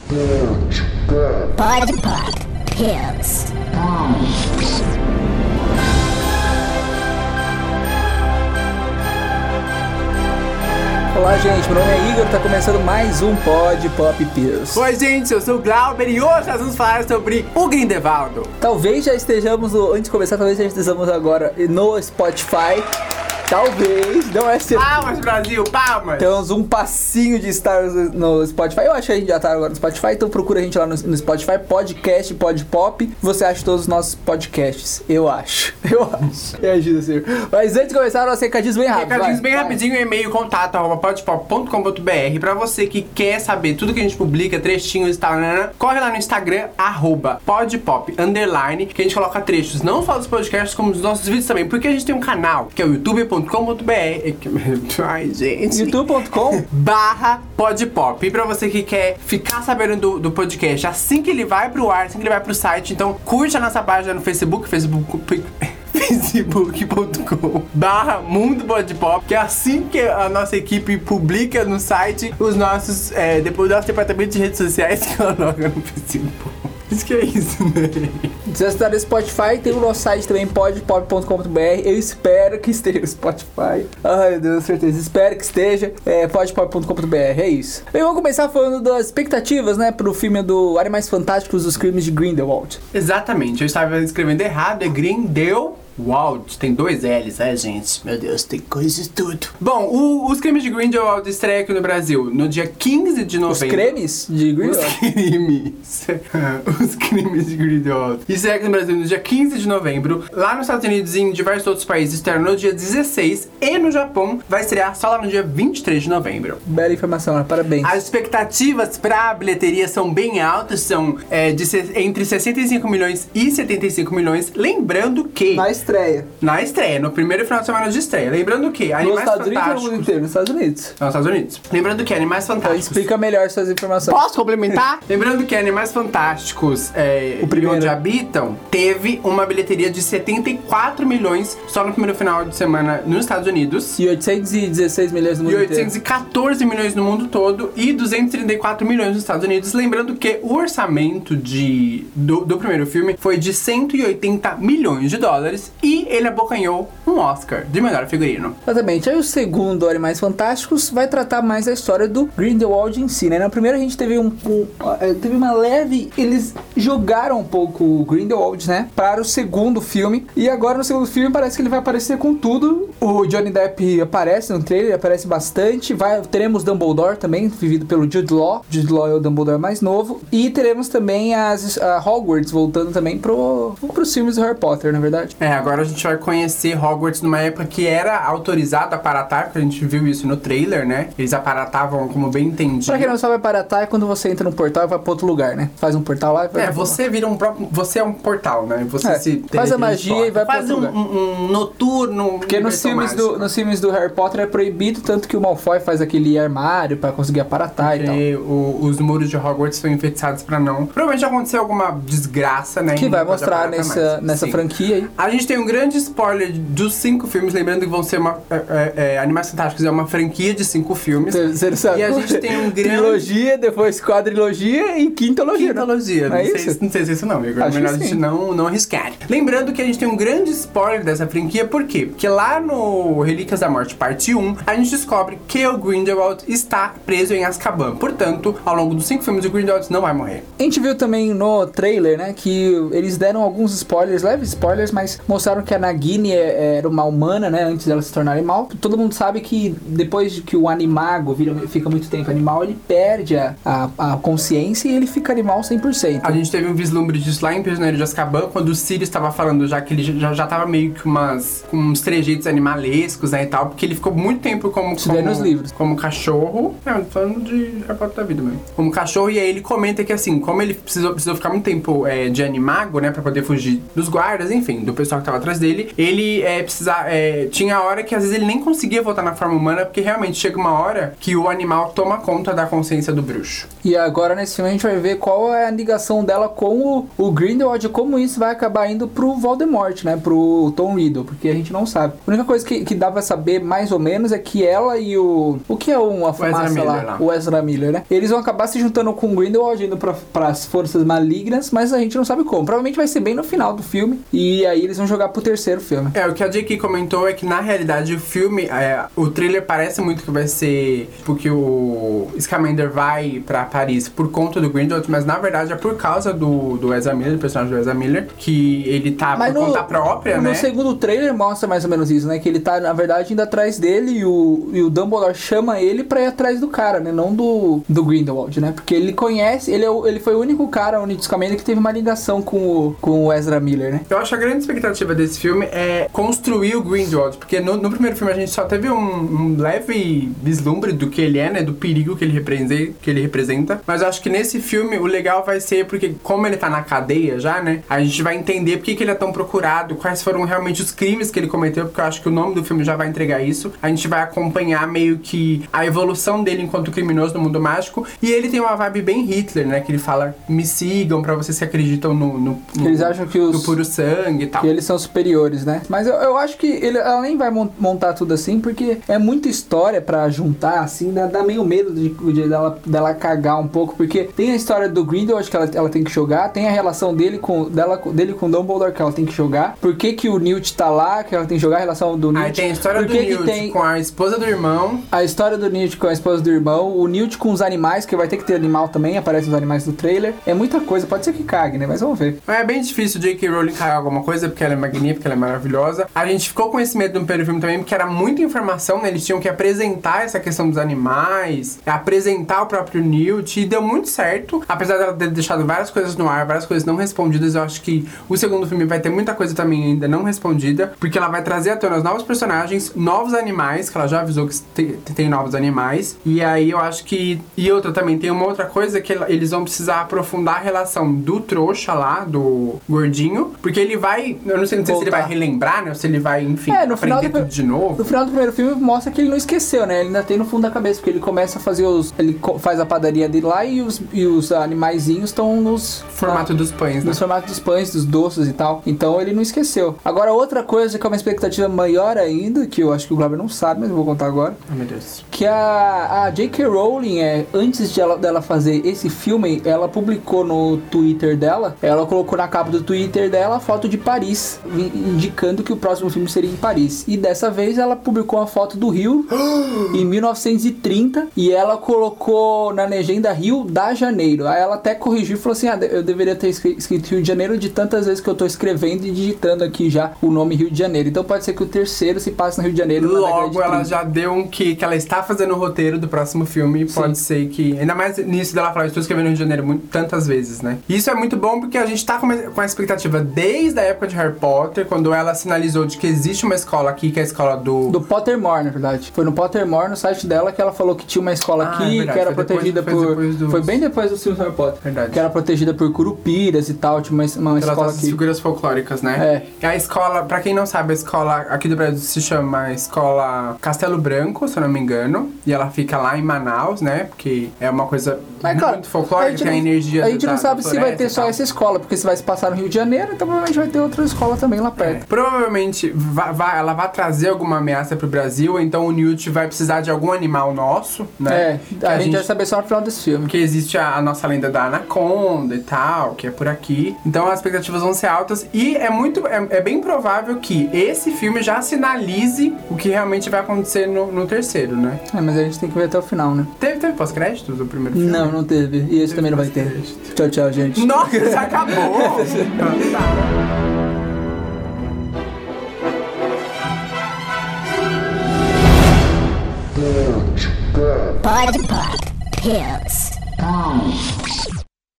Pod Pop Pills. Olá, gente, meu nome é Igor, tá começando mais um Pod Pop Pills. Oi, gente, eu sou o Glauber e hoje nós vamos falar sobre o Grindelwald. Talvez já estejamos, antes de começar, talvez já estejamos agora no Spotify. Talvez, não é certo. Palmas, Brasil, palmas! Temos um passinho de estar no Spotify. Eu acho que a gente já tá agora no Spotify, então procura a gente lá no Spotify, podcast, Pod Pop. Você acha todos os nossos podcasts. Eu acho. Me ajuda, senhor. Mas antes de começar, nossos recadinhos bem rápidos. Recadinhos bem rapidinho, e-mail contato@podpop.com.br. Pra você que quer saber tudo que a gente publica, trechinhos e tal, corre lá no Instagram, @podpop_, que a gente coloca trechos não só dos podcasts, como dos nossos vídeos também, porque a gente tem um canal, que é o youtube.com.br. Ai, gente. youtube.com/podpop. E pra você que quer ficar sabendo do podcast assim que ele vai pro ar, assim que ele vai pro site, então curte a nossa página no Facebook, facebook.com/Mundo Podpop, que é assim que a nossa equipe publica no site os nossos, depois do nosso departamento de redes sociais que coloca no Facebook. Isso que é isso, né? Se você está no Spotify, tem o nosso site também, podpop.com.br. Eu espero que esteja no Spotify. Ai, meu Deus, certeza. Espero que esteja. Podpop.com.br, é isso. Bem, vamos começar falando das expectativas, né, pro filme do Animais Fantásticos, Os Crimes de Grindelwald. Exatamente, eu estava escrevendo errado, é Grindelwald, tem 2 L's, gente? Meu Deus, tem coisa de tudo. Bom, os Crimes de Grindelwald estreia aqui no Brasil no dia 15 de novembro. Os cremes de Grindelwald? Os crimes de Grindelwald. Estreia aqui no Brasil no dia 15 de novembro. Lá nos Estados Unidos e em diversos outros países estreia no dia 16. E no Japão vai estrear só lá no dia 23 de novembro. Bela informação, né? Parabéns. As expectativas pra bilheteria são bem altas, são entre 65 milhões e 75 milhões. Lembrando que... Na estreia, no primeiro final de semana de estreia. Lembrando que Animais Fantásticos... Nos Estados Unidos ou no mundo inteiro? Nos Estados Unidos. Nos Estados Unidos. Lembrando que Animais Fantásticos... Então explica melhor suas informações. Posso complementar? Lembrando que Animais Fantásticos, o primeiro, Onde Habitam, teve uma bilheteria de 74 milhões só no primeiro final de semana nos Estados Unidos. E 816 milhões no mundo inteiro. E 814 milhões no mundo todo. E 234 milhões nos Estados Unidos. Lembrando que o orçamento do primeiro filme foi de 180 milhões de dólares. E ele abocanhou um Oscar de melhor figurino. Exatamente. Aí o segundo, Animais Fantásticos, vai tratar mais a história do Grindelwald em si, né? Na primeira a gente teve teve uma leve... Eles jogaram um pouco o Grindelwald, né? Para o segundo filme. E agora no segundo filme parece que ele vai aparecer com tudo. O Johnny Depp aparece no trailer, aparece bastante. Teremos Dumbledore também, vivido pelo Jude Law. Jude Law é o Dumbledore mais novo. E teremos também a Hogwarts voltando também pros filmes do Harry Potter, na verdade. Agora a gente vai conhecer Hogwarts numa época que era autorizado a aparatar, porque a gente viu isso no trailer, né? Eles aparatavam como bem entendido. Pra quem não sabe, aparatar é quando você entra num portal e vai pra outro lugar, né? Faz um portal lá e vai você vira você é um portal, né? Você faz a magia e vai pra outro lugar. Faz um noturno. Porque nos filmes do Harry Potter é proibido, tanto que o Malfoy faz aquele armário pra conseguir aparatar e tal. Os muros de Hogwarts são enfeitiçados pra não... Provavelmente aconteceu alguma desgraça, né? Que vai mostrar nessa franquia aí. A gente tem um grande spoiler dos 5 filmes, lembrando que vão ser Animais Fantásticos é uma franquia de 5 filmes. Você sabe. E a gente tem um grande... Trilogia, depois quadrilogia e quintologia. Quintologia. Não sei se é isso não, Igor. É melhor a gente não arriscar. Lembrando que a gente tem um grande spoiler dessa franquia, por quê? Porque lá no Relíquias da Morte, parte 1, a gente descobre que o Grindelwald está preso em Azkaban. Portanto, ao longo dos 5 filmes, o Grindelwald não vai morrer. A gente viu também no trailer, né, que eles deram alguns spoilers, leves spoilers, mas mostraram que a Nagini era uma humana, né, antes dela se tornar animal. Todo mundo sabe que depois de que o animago fica muito tempo animal, ele perde a consciência e ele fica animal 100%. A gente teve um vislumbre disso lá em Prisioneiro de Azkaban, quando o Sirius estava falando já que ele já tava meio que com uns trejeitos animalescos, né, e tal, porque ele ficou muito tempo como nos livros. Como cachorro. Falando de Harry Potter da vida mesmo. Como cachorro, e aí ele comenta que assim, como ele precisou ficar muito tempo de animago, né, pra poder fugir dos guardas, enfim, do pessoal que tava atrás dele, dele, ele tinha hora que às vezes ele nem conseguia voltar na forma humana, porque realmente chega uma hora que o animal toma conta da consciência do bruxo. E agora nesse filme a gente vai ver qual é a ligação dela com o Grindelwald e como isso vai acabar indo pro Voldemort, né? Pro Tom Riddle, porque a gente não sabe. A única coisa que dá pra saber mais ou menos é que ela e o que é uma fumaça lá? O Ezra Miller, né? Eles vão acabar se juntando com o Grindelwald, indo pras forças malignas, mas a gente não sabe como. Provavelmente vai ser bem no final do filme, e aí eles vão jogar pro terceiro filme. O que a J.K. comentou é que na realidade o filme, o trailer parece muito que vai ser porque o Scamander vai pra Paris por conta do Grindelwald, mas na verdade é por causa do Ezra Miller, do personagem do Ezra Miller, que ele tá por conta própria, né? No segundo trailer mostra mais ou menos isso, né? Que ele tá, na verdade, indo atrás dele e o Dumbledore chama ele pra ir atrás do cara, né? Não do Grindelwald, né? Porque ele conhece, ele foi o único cara, o único Scamander que teve uma ligação com o Ezra Miller, né? Eu acho que a grande expectativa desse filme é construir o Grindelwald, porque no primeiro filme a gente só teve um leve vislumbre do que ele é, né? Do perigo que ele representa. Mas eu acho que nesse filme o legal vai ser porque, como ele tá na cadeia já, né? A gente vai entender por que ele é tão procurado, quais foram realmente os crimes que ele cometeu, porque eu acho que o nome do filme já vai entregar isso. A gente vai acompanhar meio que a evolução dele enquanto criminoso no mundo mágico. E ele tem uma vibe bem Hitler, né? Que ele fala, me sigam pra vocês que acreditam no eles acham que no puro sangue e tal. Que eles são superiores, né? Mas eu acho que ela nem vai montar tudo assim, porque é muita história pra juntar, assim, dá meio medo dela cagar um pouco, porque tem a história do Grindelwald que ela tem que jogar, tem a relação dele com Dumbledore que ela tem que jogar, por que o Newt tá lá, que ela tem que jogar, a relação do Newt. Aí tem a história do Newt com a esposa do irmão. A história do Newt com a esposa do irmão, o Newt com os animais, que vai ter que ter animal também, aparecem os animais do trailer. É muita coisa, pode ser que cague, né? Mas vamos ver. É bem difícil J.K. Rowling cagar alguma coisa, porque ela é magnífica, ela é maravilhosa. A gente ficou com esse medo no primeiro filme também, porque era muita informação, né? Eles tinham que apresentar essa questão dos animais, apresentar o próprio Newt, e deu muito certo. Apesar dela ter deixado várias coisas no ar, várias coisas não respondidas, eu acho que o segundo filme vai ter muita coisa também ainda não respondida, porque ela vai trazer à tona os novos personagens, novos animais, que ela já avisou que tem novos animais, e aí eu acho que... E outra também, tem uma outra coisa que eles vão precisar aprofundar a relação do trouxa lá, do gordinho, porque ele vai... Eu não sei se ele vai relembrar, né, ou se ele vai, enfim, aprender tudo de novo. No final do primeiro filme mostra que ele não esqueceu, né, ele ainda tem no fundo da cabeça, porque ele começa a fazer ele faz a padaria dele lá e os animaizinhos estão nos... Formato dos pães, né? Nos formatos dos pães, dos doces e tal. Então ele não esqueceu. Agora, outra coisa que é uma expectativa maior ainda, que eu acho que o Glauber não sabe, mas eu vou contar agora. Oh, meu Deus. Que a J.K. Rowling, antes dela fazer esse filme, ela publicou no Twitter dela, ela colocou na capa do Twitter dela a foto de Paris, indicando que o próximo filme seria em Paris. E dessa vez ela publicou uma foto do Rio em 1930 e ela colocou na legenda Rio da Janeiro. Aí ela até corrigiu e falou assim, eu deveria ter escrito Rio de Janeiro de tantas vezes que eu tô escrevendo e digitando aqui já o nome Rio de Janeiro. Então pode ser que o terceiro se passe no Rio de Janeiro. Logo ela já deu um que ela está fazendo o roteiro do próximo filme. Sim. Pode ser que... Ainda mais nisso dela falar, estou escrevendo no Rio de Janeiro tantas vezes, né? E isso é muito bom porque a gente tá com a expectativa desde a época de Harry Potter, quando ela sinalizou de que existe uma escola aqui, que é a escola do Pottermore, na verdade. Foi no Pottermore, no site dela, que ela falou que tinha uma escola aqui, que era protegida Foi bem depois do filme Harry Potter. Verdade. Que era protegida por curupiras e tal, tinha uma escola aqui. Figuras folclóricas, né? É. A escola, pra quem não sabe, a escola aqui do Brasil se chama Escola Castelo Branco, se eu não me engano. E ela fica lá em Manaus, né? Porque é uma coisa muito folclórica, tem a energia A gente não sabe se vai ter só essa escola, porque se vai se passar no Rio de Janeiro, então provavelmente vai ter outra escola também lá perto. Provavelmente ela vai trazer alguma ameaça pro Brasil, ou então o Newt vai precisar de algum animal nosso, né? A gente vai saber só no final desse filme. Que existe a nossa lenda da Anaconda e tal, que é por aqui. Então as expectativas vão ser altas e é bem provável que esse filme já sinalize o que realmente vai acontecer no terceiro, né? Mas a gente tem que ver até o final, né? Teve pós-créditos do primeiro filme? Não teve. E esse também não vai ter. Tchau, gente. Nossa, já acabou! Pode Pop Hills.